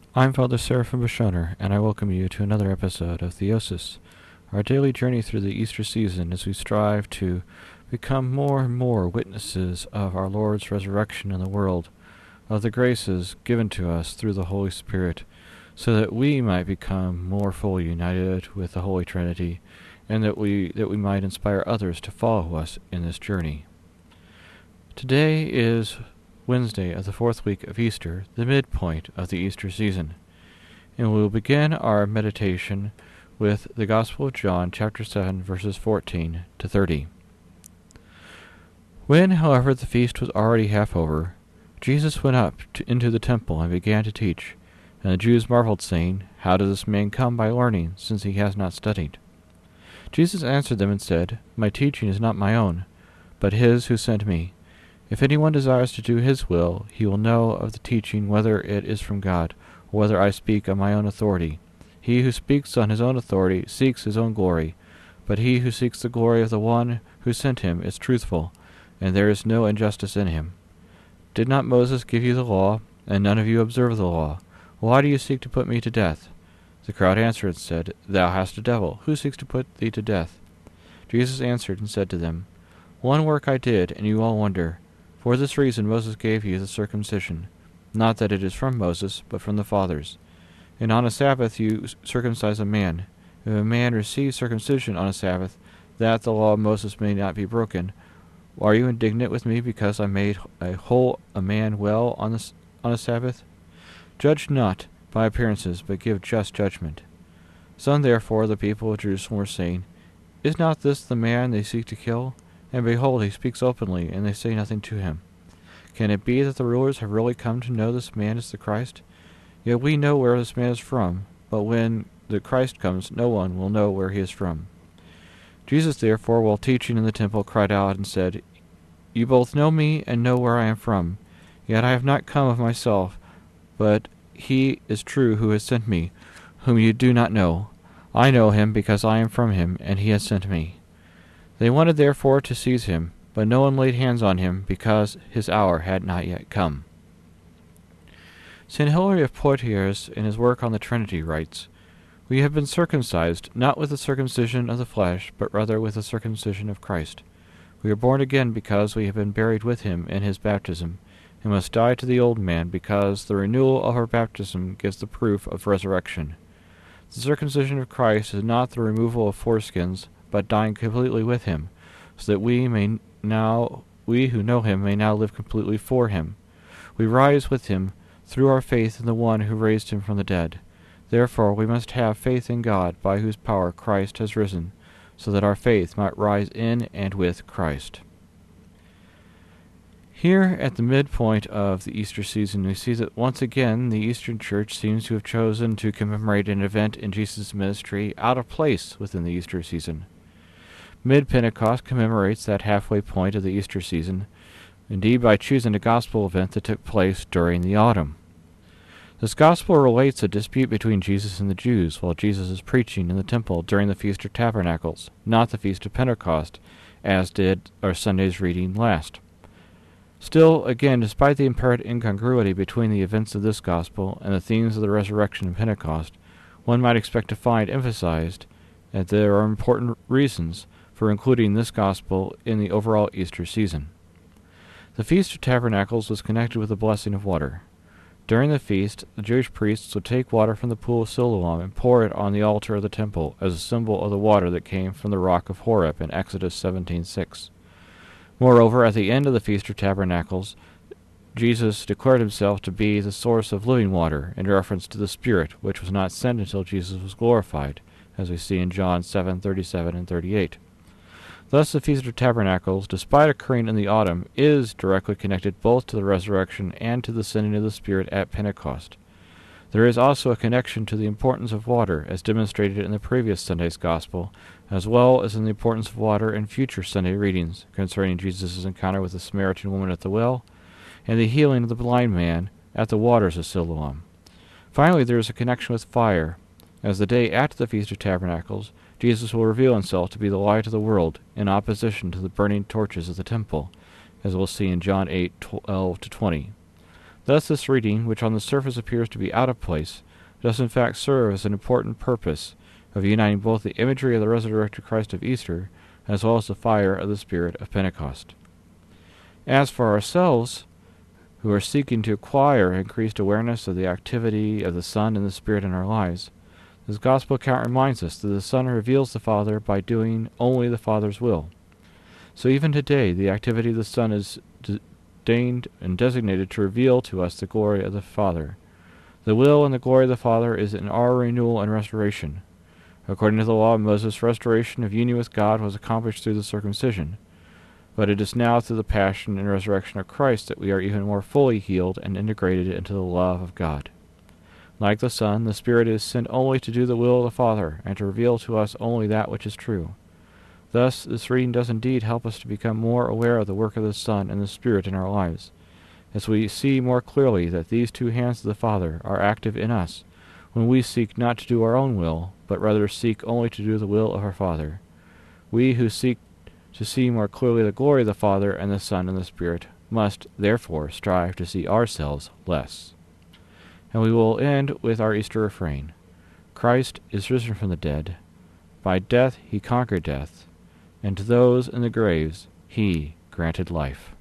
I'm Father Seraphim Bashoner, and I welcome you to another episode of Theosis, our daily journey through the Easter season as we strive to become more and more witnesses of our Lord's resurrection in the world, of the graces given to us through the Holy Spirit, so that we might become more fully united with the Holy Trinity, and that we might inspire others to follow us in this journey. Today is Wednesday of the fourth week of Easter, the midpoint of the Easter season, and we will begin our meditation with the Gospel of John, chapter 7, verses 14 to 30. When, however, the feast was already half over, Jesus went up into the temple and began to teach, and the Jews marveled, saying, "How does this man come by learning, since he has not studied?" Jesus answered them and said, "My teaching is not my own, but his who sent me. If anyone desires to do his will, he will know of the teaching whether it is from God, or whether I speak on my own authority. He who speaks on his own authority seeks his own glory, but he who seeks the glory of the one who sent him is truthful, and there is no injustice in him. Did not Moses give you the law, and none of you observe the law? Why do you seek to put me to death?" The crowd answered and said, "Thou hast a devil. Who seeks to put thee to death?" Jesus answered and said to them, "One work I did, and you all wonder. For this reason Moses gave you the circumcision, not that it is from Moses, but from the fathers. And on a Sabbath you circumcise a man. If a man receives circumcision on a Sabbath, that the law of Moses may not be broken, are you indignant with me because I made a man well on a Sabbath? Judge not by appearances, but give just judgment." Some therefore of the people of Jerusalem were saying, "Is not this the man they seek to kill? And behold, he speaks openly, and they say nothing to him. Can it be that the rulers have really come to know this man is the Christ? Yet we know where this man is from, but when the Christ comes, no one will know where he is from." Jesus therefore, while teaching in the temple, cried out and said, "You both know me and know where I am from. Yet I have not come of myself, but he is true who has sent me, whom you do not know. I know him because I am from him, and he has sent me." They wanted therefore to seize him, but no one laid hands on him, because his hour had not yet come. St. Hilary of Poitiers, in his work on the Trinity, writes, "We have been circumcised, not with the circumcision of the flesh, but rather with the circumcision of Christ. We are born again because we have been buried with him in his baptism, and must die to the old man, because the renewal of our baptism gives the proof of resurrection. The circumcision of Christ is not the removal of foreskins, but dying completely with him, so that we who know him may now live completely for him. We rise with him through our faith in the one who raised him from the dead. Therefore we must have faith in God, by whose power Christ has risen, so that our faith might rise in and with Christ." Here at the midpoint of the Easter season, we see that once again the Eastern Church seems to have chosen to commemorate an event in Jesus' ministry out of place within the Easter season. Mid-Pentecost commemorates that halfway point of the Easter season, indeed by choosing a gospel event that took place during the autumn. This gospel relates a dispute between Jesus and the Jews while Jesus is preaching in the temple during the Feast of Tabernacles, not the Feast of Pentecost, as did our Sunday's reading last. Still, again, despite the apparent incongruity between the events of this gospel and the themes of the resurrection and Pentecost, one might expect to find emphasized that there are important reasons for including this gospel in the overall Easter season. The Feast of Tabernacles was connected with the blessing of water. During the feast, the Jewish priests would take water from the pool of Siloam and pour it on the altar of the temple as a symbol of the water that came from the rock of Horeb in Exodus 17:6. Moreover, at the end of the Feast of Tabernacles, Jesus declared himself to be the source of living water in reference to the Spirit, which was not sent until Jesus was glorified, as we see in John 7:37 and 38. Thus the Feast of Tabernacles, despite occurring in the autumn, is directly connected both to the resurrection and to the sending of the Spirit at Pentecost. There is also a connection to the importance of water, as demonstrated in the previous Sunday's Gospel, as well as in the importance of water in future Sunday readings concerning Jesus' encounter with the Samaritan woman at the well, and the healing of the blind man at the waters of Siloam. Finally, there is a connection with fire, as the day after the Feast of Tabernacles, Jesus will reveal himself to be the light of the world, in opposition to the burning torches of the temple, as we'll see in John 8:12-20. Thus this reading, which on the surface appears to be out of place, does in fact serve as an important purpose of uniting both the imagery of the resurrected Christ of Easter as well as the fire of the Spirit of Pentecost. As for ourselves, who are seeking to acquire increased awareness of the activity of the Son and the Spirit in our lives, this Gospel account reminds us that the Son reveals the Father by doing only the Father's will. So even today, the activity of the Son is ordained and designated to reveal to us the glory of the Father. The will and the glory of the Father is in our renewal and restoration. According to the law of Moses, restoration of union with God was accomplished through the circumcision. But it is now through the passion and resurrection of Christ that we are even more fully healed and integrated into the love of God. Like the Son, the Spirit is sent only to do the will of the Father and to reveal to us only that which is true. Thus, this reading does indeed help us to become more aware of the work of the Son and the Spirit in our lives, as we see more clearly that these two hands of the Father are active in us, when we seek not to do our own will, but rather seek only to do the will of our Father. We who seek to see more clearly the glory of the Father and the Son and the Spirit must, therefore, strive to see ourselves less. And we will end with our Easter refrain. Christ is risen from the dead. By death he conquered death, and to those in the graves he granted life.